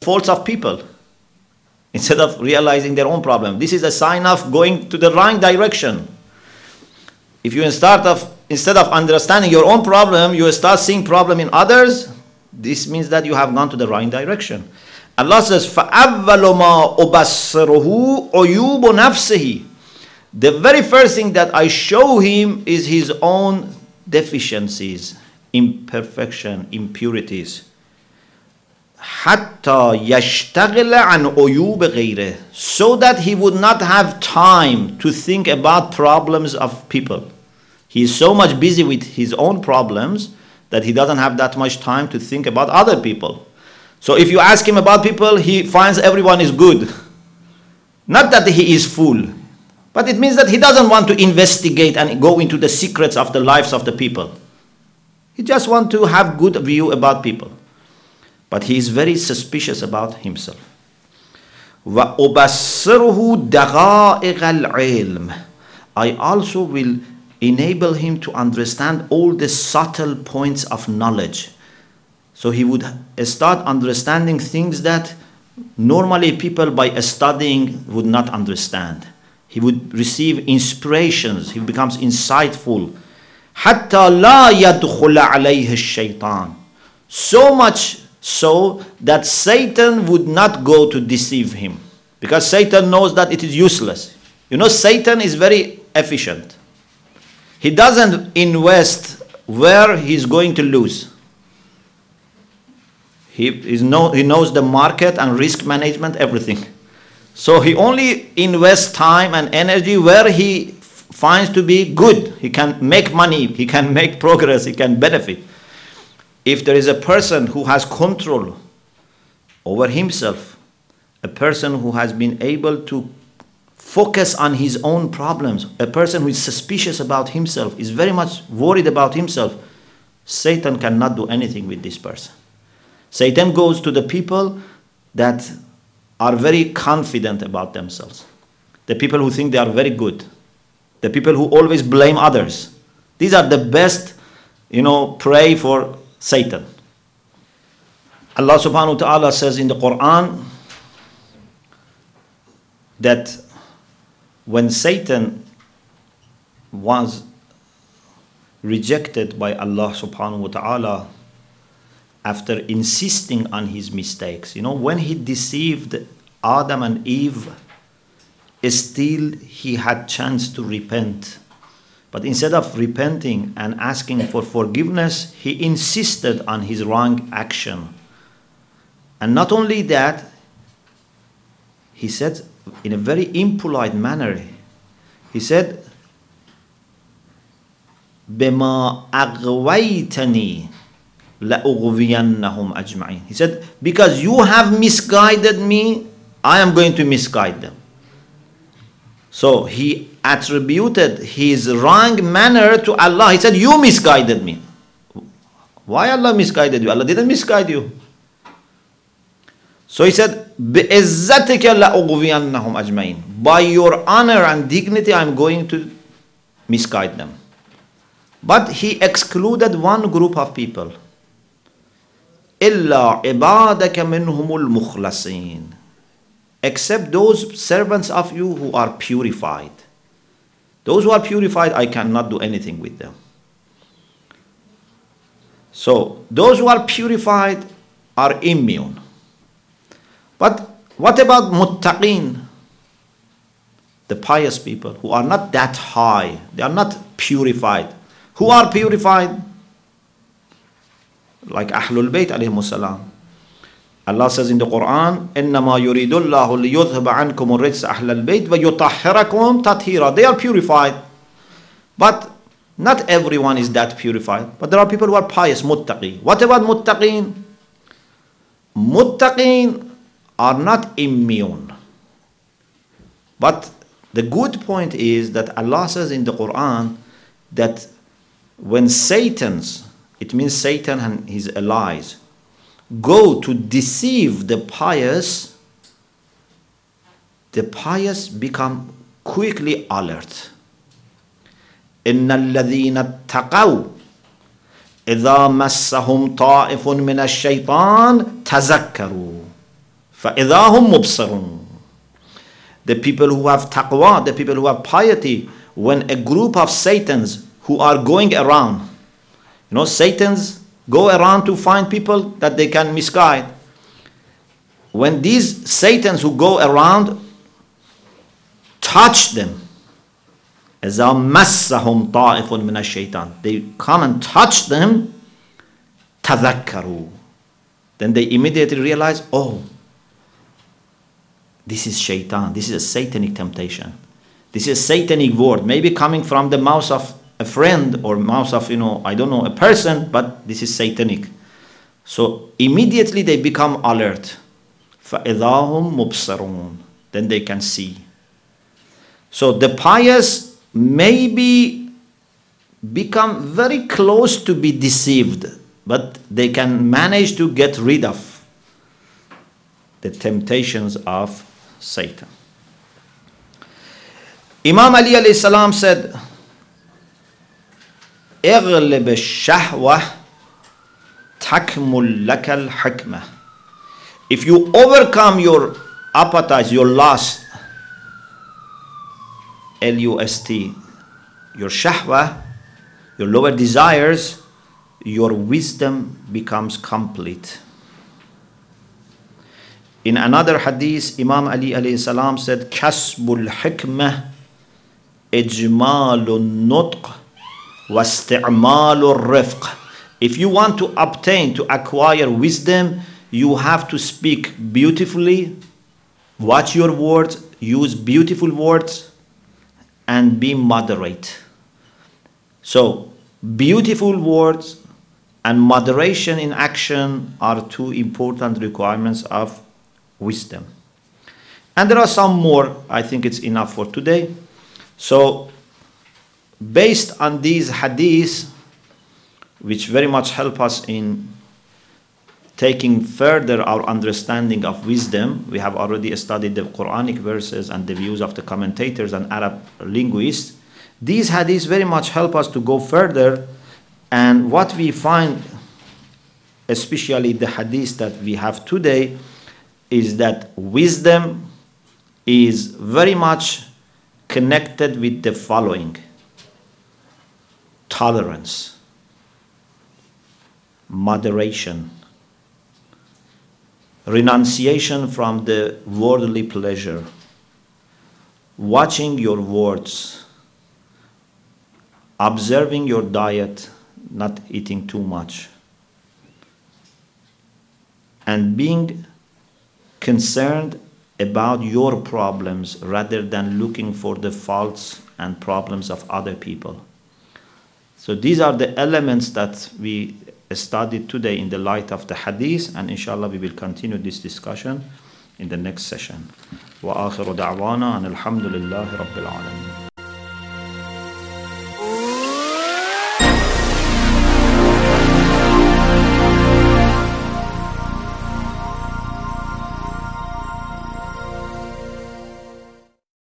faults of people instead of realizing their own problem. This is a sign of going to the wrong direction. If you instead of understanding your own problem, you start seeing problem in others, this means that you have gone to the wrong direction. Allah says, فَأَوَّلُ مَا أُبَصِّرُهُ عُيُوبُ نَفْسِهِ. The very first thing that I show him is his own deficiencies, imperfection, impurities. حَتَّى يَشْتَغِلَ عَنْ عُيُوبِ غَيْرِهِ. So that he would not have time to think about problems of people. He is so much busy with his own problems that he doesn't have that much time to think about other people. So if you ask him about people, he finds everyone is good. Not that he is fool, but it means that he doesn't want to investigate and go into the secrets of the lives of the people. He just wants to have good view about people. But he is very suspicious about himself. وَأُبَصِّرُهُ دَقَائِقَ الْعِلْمِ. I also will enable him to understand all the subtle points of knowledge. So he would start understanding things that normally people by studying would not understand. He would receive inspirations. He becomes insightful. حَتَّى لَا يَدْخُلَ عَلَيْهِ الشَّيْطَانِ. So much so that Satan would not go to deceive him. Because Satan knows that it is useless. You know, Satan is very efficient. He doesn't invest where he's going to lose. He knows the market and risk management, everything. So he only invests time and energy where he finds to be good. He can make money, he can make progress, he can benefit. If there is a person who has control over himself, a person who has been able to focus on his own problems, a person who is suspicious about himself, is very much worried about himself, Satan cannot do anything with this person. Satan goes to the people that are very confident about themselves. The people who think they are very good. The people who always blame others. These are the best, prey for Satan. Allah subhanahu wa ta'ala says in the Quran that when Satan was rejected by Allah subhanahu wa ta'ala after insisting on his mistakes, when he deceived Adam and Eve, still he had chance to repent. But instead of repenting and asking for forgiveness, he insisted on his wrong action. And not only that, he said in a very impolite manner, he said, بِمَا أَغْوَيْتَنِي لَأُغْوِيَنَّهُمْ أَجْمَعِينَ. He said, because you have misguided me, I am going to misguide them. So he attributed his wrong manner to Allah. He said, you misguided me. Why Allah misguided you? Allah didn't misguide you. So he said, بِإِزَّتِكَ لَأُغْوِيَنَّهُمْ أَجْمَعِينَ. By your honor and dignity, I am going to misguide them. But he excluded one group of people. إِلَّا عِبَادَكَ مِنْهُمُ الْمُخْلَصِينَ. Except those servants of you who are purified. Those who are purified, I cannot do anything with them. So, those who are purified are immune. But what about muttaqeen? The pious people who are not that high. They are not purified. Who are purified? Like Ahlul Bayt alayhimus salam. Allah says in the Quran, إِنَّمَا يُرِيدُ اللَّهُ لِيُذْهِبَ عَنْكُمُ الرِّجْسَ أَهْلَ الْبَيْتِ وَيُطَهِّرَكُمْ تَطْهِيرًا. They are purified. But not everyone is that purified. But there are people who are pious, muttaqi. What about muttaqeen? Muttaqeen are not immune. But the good point is that Allah says in the Quran that when Satan's, it means Satan and his allies, go to deceive the pious become quickly alert. إِنَّ الَّذِينَ اتَّقَوْا إِذَا مَسَّهُمْ طَائِفٌ مِّنَ الشَّيْطَانِ تَذَكَّرُوا فَإِذَا هُمْ مُبْصِرُونَ. The people who have taqwa, the people who have piety, when a group of Satans who are going around, Satans go around to find people that they can misguide. When these Satans who go around touch them, إِذَا مَسَّهُمْ طَائِفٌ مِنَ الشَّيْطَانِ, they come and touch them, تَذَكَّرُوا. Then they immediately realize, oh, this is shaitan, this is a satanic temptation. This is a satanic word, maybe coming from the mouth of a friend or mouth of, a person, but this is satanic. So immediately they become alert. فَإِذَا هُمْ مُبْصِرُونَ. Then they can see. So the pious maybe become very close to be deceived, but they can manage to get rid of the temptations of Satan. Imam Ali alayhi salam said, اغلب الشهوة تكمل لك الحكمة. If you overcome your appetite, your lust, L-U-S-T, your shahwa, your lower desires, your wisdom becomes complete. In another hadith, Imam Ali alayhi salam said, Kasbul hikmah ijmalun nutq wasti'malur rifq. If you want to obtain, to acquire wisdom, you have to speak beautifully, watch your words, use beautiful words, and be moderate. So, beautiful words and moderation in action are two important requirements of wisdom. And there are some more. I think it's enough for today. So, based on these hadiths, which very much help us in taking further our understanding of wisdom, we have already studied the Quranic verses and the views of the commentators and Arab linguists. These hadiths very much help us to go further, and what we find, especially the hadith that we have today, is that wisdom is very much connected with the following: tolerance, moderation, renunciation from the worldly pleasure, watching your words, observing your diet, not eating too much, and being concerned about your problems rather than looking for the faults and problems of other people. So these are the elements that we studied today in the light of the hadith, and inshallah we will continue this discussion in the next session. Wa akhiru da'wana and alhamdulillahi rabbil alamin.